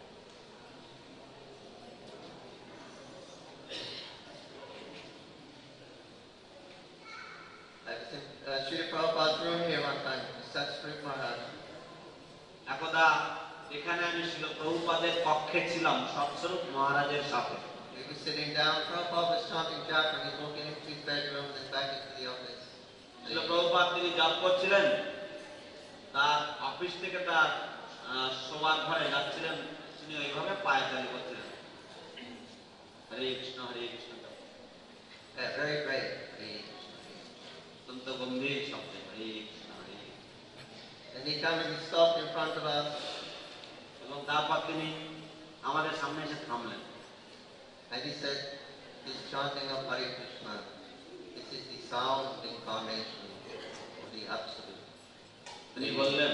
Srila Prabhupada's room here one time, Satsvarup Maharaj. একদা এখানে আমি শ্রীল প্রভুপাদের কক্ষে ছিলাম সৎস্বরূপ মহারাজের সাথে। He was sitting down, Prabhupada was chanting japa, and he's walking into his bedroom and then back into the office. Srila Prabhupada তিনি জপ করছিলেন, তার অফিস থেকে তার শোয়ার ঘরে যাচ্ছিলেন, তিনি ওইভাবে পায়চারি করছিলেন। হরে কৃষ্ণ হরে কৃষ্ণ। Very great. অত্যন্ত গম্ভীর শব্দে হরে কৃষ্ণ হরে। And he came and he stopped in front of us. এবং তারপর তিনি আমাদের সামনে এসে থামলেন। And he said, this chanting of Hare Krishna, this is the sound incarnation of the Absolute. তিনি বললেন,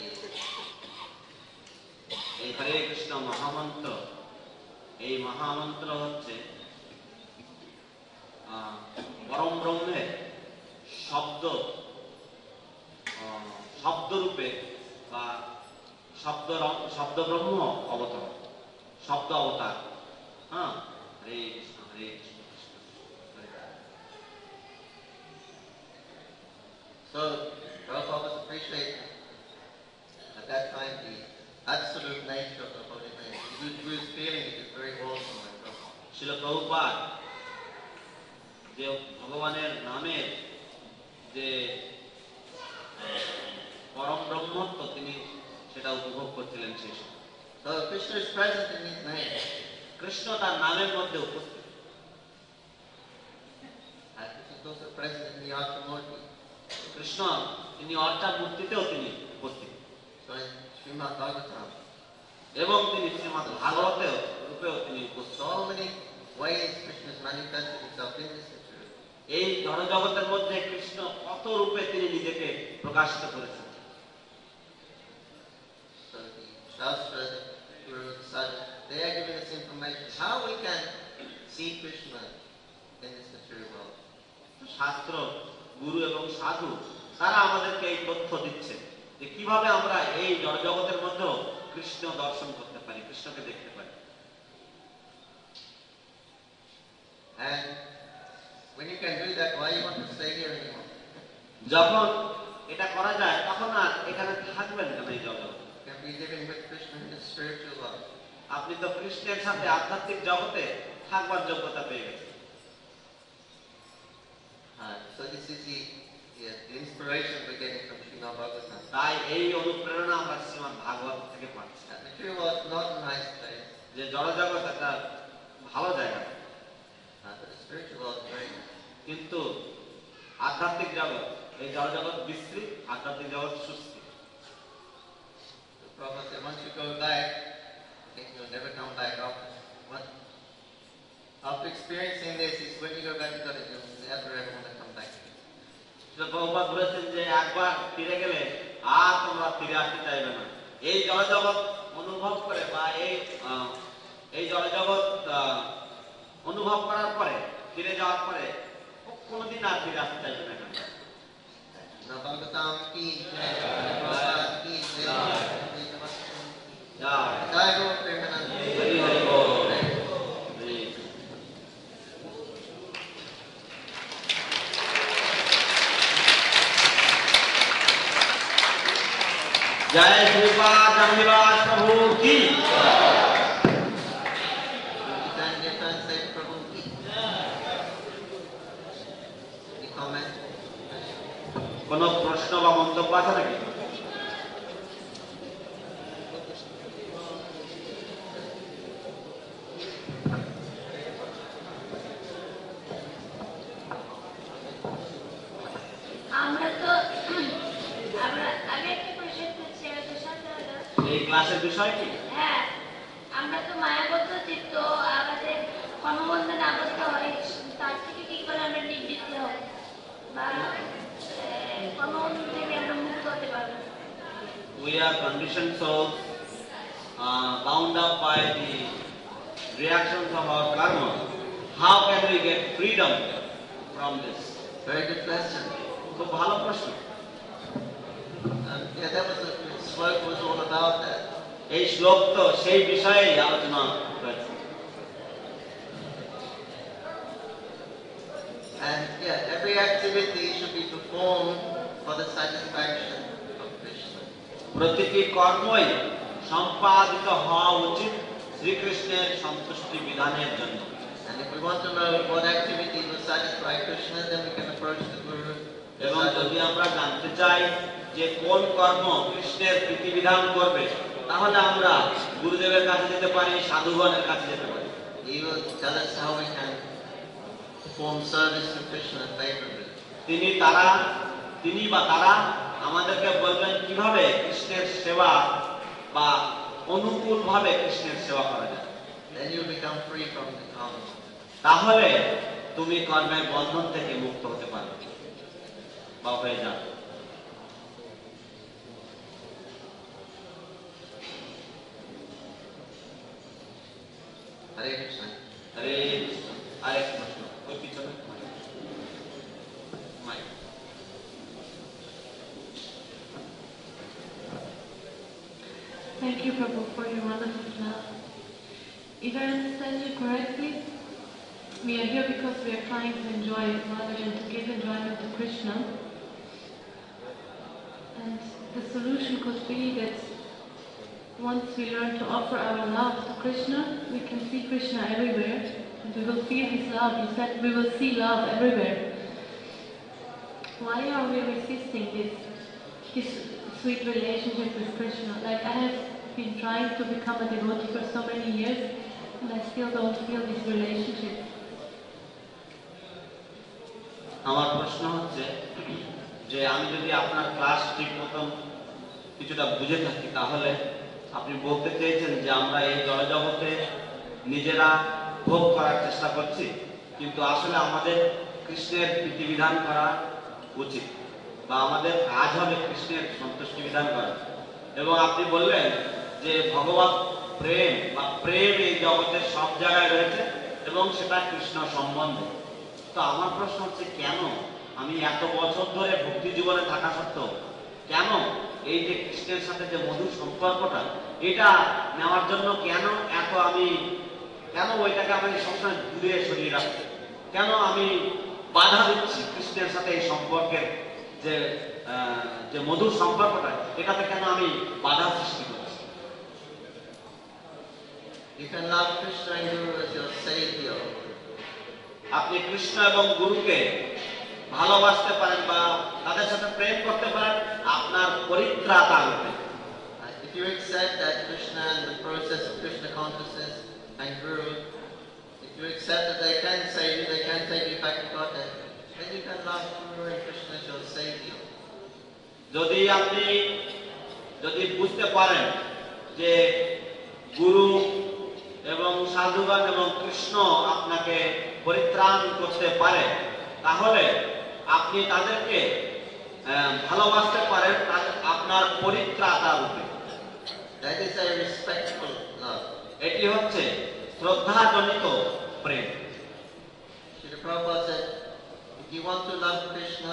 এই হরে কৃষ্ণ মহামন্ত্র, এই মহামন্ত্র হচ্ছে পরম ব্রহ্মের শব্দরূপে বা শব্দ ব্রহ্ম অবতরণ, শব্দ অবতার। হ্যাঁ, হরে কৃষ্ণ হরে Krishna Krishna Hare Hare. So Prabhupada was appreciating at that time the absolute nature of the holy name. He was feeling it is very awesome. Srila Prabhupada যে ভগবানের নামের যে পরম ব্রহ্মত্ব তিনি সেটা উপভোগ করছিলেন সেই সময়। So Krishna is present in his name. Krishna তার নামের মধ্যে উপস্থিত। And Krishna is also present in the Archamurti. Krishna তিনি অর্চার মূর্তিতেও তিনি উপস্থিত। So in Srimad Bhagavatam. এবং তিনি শ্রীমদ্ ভাগবতেও রূপেও তিনি উপস্থিত। So many ways Krishna has manifested himself in this material. এই জড়জগতের মধ্যে কৃষ্ণ কত রূপে তিনি নিজেকে প্রকাশিত করেছেন। So the Shastra, the Guru, the Sadhu, they are giving us information how we can see Krishna in this material world. শাস্ত্র, গুরু এবং সাধু তারা আমাদেরকে এই তথ্য দিচ্ছে যে কিভাবে আমরা এই জড়জগতের মধ্যেও কৃষ্ণ দর্শন করতে পারি, কৃষ্ণকে দেখতে পারি। And when you can do that, why you want to stay here anymore? যখন এটা করা যায় তখন আর এখানে থাকবেন কেন এই জগতে? You can be living with Krishna in the spiritual world. আপনি তো কৃষ্ণের সাথে আধ্যাত্মিক জগতে থাকবার যোগ্যতা পেয়ে গেছেন। So this is the inspiration we're getting from Srimad Bhagavatam. তাই এই অনুপ্রেরণা আমরা শ্রীমদ্ ভাগবত থেকে পাচ্ছি। That material world is not a nice place, যে জড়জগৎ একটা ভালো জায়গা, but the spiritual world is very nice. কিন্তু আধ্যাত্মিক জগৎ, এই জড়জগৎ বিশ্রী, আধ্যাত্মিক জগৎ সুস্থির। The Prabhupada said, once you go back, I think you'll never come back after experiencing this, is when you go back to God, you'll never ever want to come back. Prabhupada বলেছেন যে একবার ফিরে গেলে আর তোমরা ফিরে আসতে চাইবে না। এই জড়জগৎ অনুভব করে বা এই জড়জগৎ অনুভব করার পরে, ফিরে যাওয়ার পরে কোনোদিন আর ফিরে আসতে চাইবে না। Bhagavatam ki jai, Prabhupada ki jai, জয় Jai Guru Premanand. Hari Hari বল। जय श्रीपाद रामनिवास प्रभु की। Prabhu ki. Any comment? কোনো প্রশ্ন বা মন্তব্য আছে নাকি? এই ক্লাসের বিষয় কি? হ্যাঁ, আমরা তো মায়াবদ্ধ চিত্ত, আমাদের কর্মবন্ধনে আবদ্ধ হয়, তার থেকে কি করে আমরা নিবৃত্ত হব বা কর্মবন্ধন থেকে আমরা মুক্ত হতে পারবো? We are conditioned souls bound up by the reactions of our karma, how can we get freedom from this? Very good question. খুব ভালো প্রশ্ন। Yeah, that was the slope was all about that. এই শ্লোক তো সেই বিষয়েই আলোচনা করেছে। And yeah, every activity should be performed for the satisfaction of Krishna. প্রতিটি কর্মই সম্পাদিত হওয়া উচিত শ্রীকৃষ্ণের সন্তুষ্টি বিধানের জন্য। And if we want to know what activity will satisfy Krishna, then we can approach the Guru. এবং যদি আমরা জানতে চাই যে কোন কর্ম কৃষ্ণের প্রীতিবিধান করবে, তাহলে আমরা গুরুদেবের কাছে যেতে পারি, সাধুগণের কাছে যেতে পারি। He will tell us how we can perform service to Krishna favorably. তিনি বা তারা আমাদেরকে বলবেন কিভাবে কৃষ্ণের সেবা বা অনুকূলভাবে কৃষ্ণের সেবা করা যায়। Then you become free from the karma. তাহলে তুমি কর্মের বন্ধন থেকে মুক্ত হতে পারবে বা হয়ে যাবে। Hare Krishna. আরে আরেক প্রশ্ন ওই পিছনে mike. Thank you, Prabhu, for your wonderful class. If I understand you correctly, we are here because we are trying to enjoy rather than to give enjoyment to Krishna. And the solution could be that once we learn to offer our love to Krishna, we can see Krishna everywhere, and we will feel His love. You said we will see love everywhere. Why are we resisting this sweet relationship with Krishna? Like, I have been trying to become a devotee for so many years, and I still don't feel this relationship. আমার প্রশ্ন হচ্ছে যে আমি যদি আপনার ক্লাস ঠিক মতন কিছুটা বুঝে থাকি, তাহলে আপনি বলতে চেয়েছেন যে আমরা এই জড়জগতে নিজেরা ভোগ করার চেষ্টা করছি, কিন্তু আসলে আমাদের কৃষ্ণের প্রীতিবিধান করা উচিত বা আমাদের কাজ হবে কৃষ্ণের সন্তুষ্টি বিধান করা। এবং আপনি বললেন যে ভগবত প্রেম বা প্রেম এই জগতের সব জায়গায় রয়েছে এবং সেটা কৃষ্ণ সম্বন্ধে। তো আমার প্রশ্ন হচ্ছে, কেন আমি এত বছর ধরে ভক্তি জীবনে থাকা সত্ত্বেও কেন এই যে কৃষ্ণের সাথে যে মধুর সম্পর্কটা, এটা নেওয়ার জন্য কেন ওইটাকে আমি সবসময় দূরে সরিয়ে রাখছি? কেন আমি বাধা দিচ্ছি কৃষ্ণের সাথে এই সম্পর্কের যে মধুর সম্পর্কটা, এটাতে কেন আমি বাধা সৃষ্টি করছি? You can love Krishna and Guru as your savior. আপনি কৃষ্ণ এবং গুরুকে ভালোবাসতে পারেন বা তাদের সাথে প্রেম করতে পারেন আপনার পরিত্রাতা রূপে। If you accept that Krishna and the process of Krishna consciousness and Guru, if you accept that they can save you, they can take you back to Godhead, then you can love Guru and Krishna as your savior. যদি বুঝতে পারেন যে গুরু এবং সাধুগণ এবং কৃষ্ণ আপনাকে পরিত্রাণ করতে পারে, তাহলে আপনি তাদেরকে ভালোবাসতে পারেন আপনার পরিত্রাতা রূপে। That is a respectful love. এটি হচ্ছে শ্রদ্ধাজনিত প্রেম। Srila Prabhupada said, if you want to love Krishna,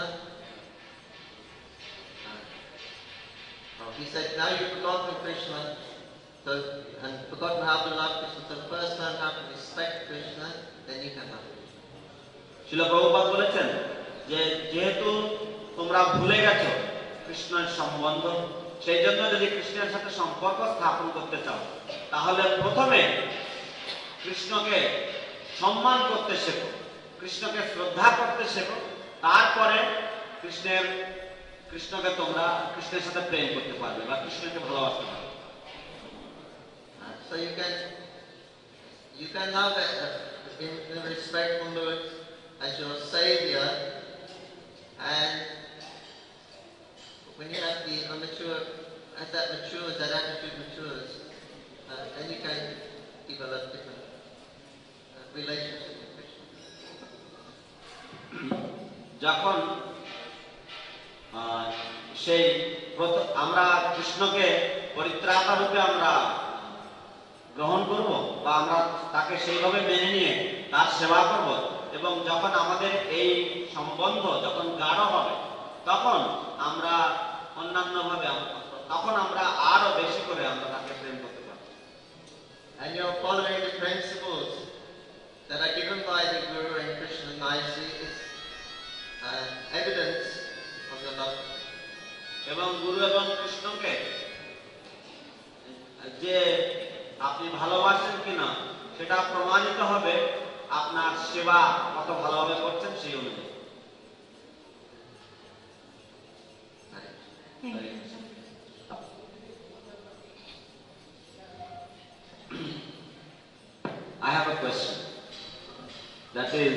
he said, now you've forgotten Krishna, and forgotten how to love Krishna, so first learn how to respect Krishna, then you can love Krishna. শিল প্রভুপাদ বলেছেন যে যেহেতু তোমরা ভুলে গেছো কৃষ্ণের সম্বন্ধ, সেই জন্য যদি কৃষ্ণের সাথে সম্পর্ক স্থাপন করতে চাও, তাহলে প্রথমে কৃষ্ণকে সম্মান করতে শেখো, কৃষ্ণকে শ্রদ্ধা করতে শেখো, তারপরে কৃষ্ণকে তোমরা কৃষ্ণের সাথে প্রেম করতে পারবে বা কৃষ্ণকে ভালোবাসতে পারবে। So you can love in a respectful mood as your savior, and when you have the mature, as that matures, that attitude matures, then you can develop different relationships with Krishna. যখন আমরা কৃষ্ণকে পরিত্রাতা রূপে আমরা গ্রহণ করব বা আমরা তাকে সেইভাবে মেনে নিয়ে তার সেবা করব, এবং যখন আমাদের এই সম্বন্ধ যখন গাঢ় হবে তখন আমরা অন্যান্যভাবে তখন আমরা আরো বেশি করে আমরা তাকে প্রেম করতে পারব। And you're following the principles that are given by the Guru and Krishna nicely is evidence of the love. এবং গুরু এবং কৃষ্ণকে যে আপনি ভালোবাসেন কিনা সেটা প্রমাণিত হবে আপনার সেবা কত ভালোভাবে করছেন সেই অনুযায়ী। Thank you. I have a question. That is,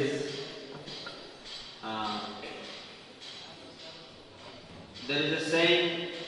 there is a saying,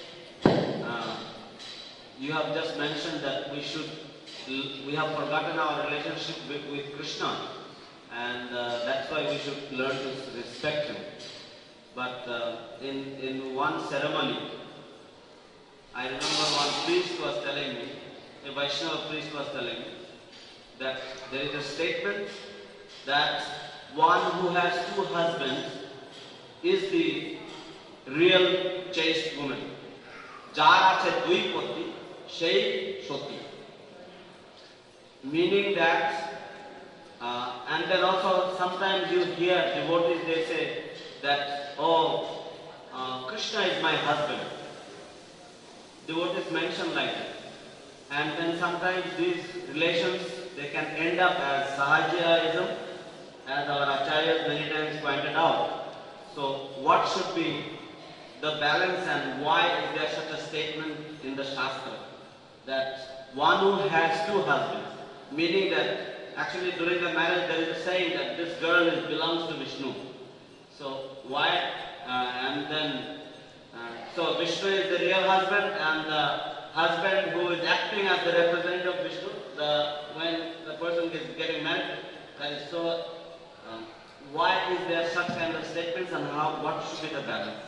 you have just mentioned that we have forgotten our relationship with Krishna, and that's why we should learn to respect him. But in one ceremony, I remember one priest was telling me, a Vaishnava priest was telling me, that there is a statement that one who has two husbands is the real chaste woman. Jar ache dui pati সেই সতী, meaning that and then also sometimes you hear devotees, they say that Krishna is my husband. Devotees mention like that, and then sometimes these relations they can end up as Sahajiyaism, as our acharyas many times pointed out. So what should be the balance, and why is there such a statement in the Shastra that one who has two husbands, meaning that actually during the marriage there is a saying that this girl belongs to Vishnu. So why, and then so Vishnu is the real husband, and the husband who is acting as the representative of Vishnu, when the person is getting married, that is so. Why is there such kind of statements, and what should be the balance?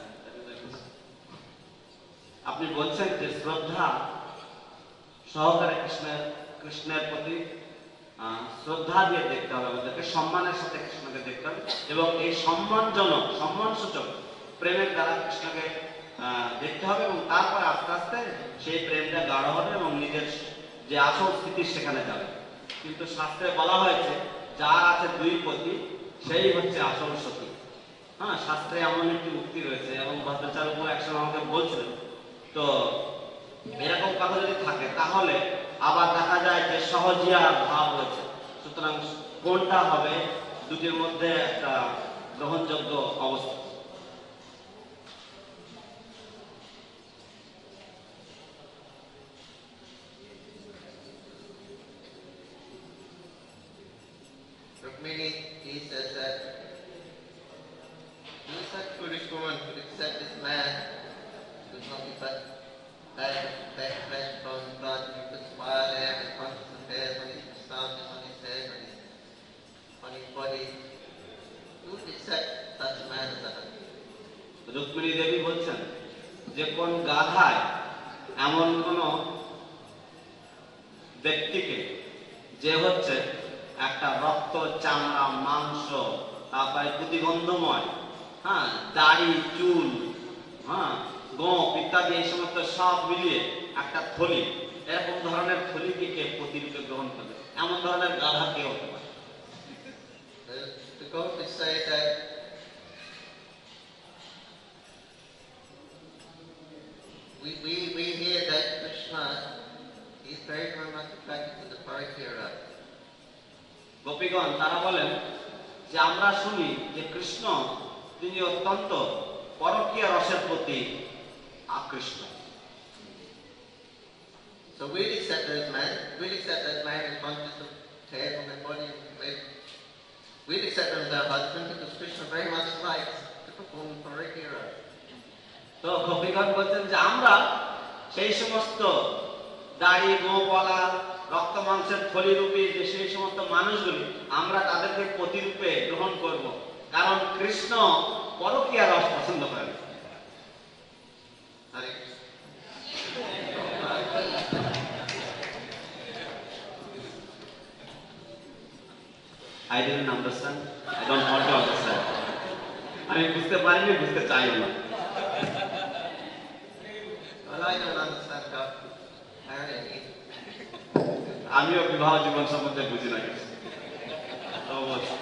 আপনি বলছেন যে শ্রদ্ধা সহকারে কৃষ্ণের প্রতি শ্রদ্ধা দিয়ে দেখতে হবে, আমাদেরকে সম্মানের সাথে কৃষ্ণকে দেখতে হবে, এবং এই সম্মানজনক সম্মানসূচক প্রেমের দ্বারা কৃষ্ণকে দেখতে হবে, এবং তারপরে আস্তে আস্তে সেই প্রেমটা গাঢ় হবে এবং নিজের যে আসল স্থিতি সেখানে যাবে। কিন্তু শাস্ত্রে বলা হয়েছে যার আছে দুই পতি সেই হচ্ছে আসল সতী। হ্যাঁ, শাস্ত্রে এমন একটি উক্তি রয়েছে, এবং ভদ্রাচার্য একসময় আমাকে বলছিলেন। তো এরকম কথা যদি থাকে তাহলে আবার দেখা যায় যে সহজিয়া ভাব রয়েছে। সুতরাং কোনটা হবে দুটির মধ্যে একটা গ্রহণযোগ্য অবস্থা? Rukmini, he says that who is that foolish woman who would accept this man who's nothing but bad flesh, bone and blood, and he puts vile hair with bunches of hairs on his moustaches, on his head, on his body. Who would accept such a man as a husband? Rukmini দেবী বলছেন যে কোন গাধায় এমন কোন ব্যক্তিকে, যে হচ্ছে একটা রক্ত চামড়া মাংস তারপরে প্রতিগন্ধময়, হ্যাঁ, দাড়ি চুল, হ্যাঁ, গোপ ইত্যাদি এই সমস্ত সব মিলিয়ে একটা থলি, এরকম ধরনের থলিকে কে প্রতিরূপে গ্রহণ করবে? এমন ধরনের গাধা কে হতে পারে? The Gopikas say that we hear that Krishna is very much attracted to the Parakira. গোপীগণ তারা বলেন যে আমরা শুনি যে কৃষ্ণ তিনি অত্যন্ত পরকীয়া রসের প্রতি আকৃষ্ট। So we'll accept that man with bunches of hair on their body. We'll accept them as our husband because Krishna very much likes to perform Parakira. তো গোপীগণ বলছেন যে আমরা সেই সমস্ত দাড়ি গোপওয়ালা রক্ত মাংসের থলিরূপী যে সেই সমস্ত মানুষগুলি আমরা তাদেরকে প্রতিরূপে গ্রহণ করব, কারণ কৃষ্ণ পরকীয়া রস পছন্দ করেন। I didn't understand. I don't want to understand. আমি বুঝতে পারিনি, বুঝতে চাইও না। Well, I don't understand about marrying. আমিও বিবাহ জীবন সম্বন্ধে বুঝি না কিছু। তো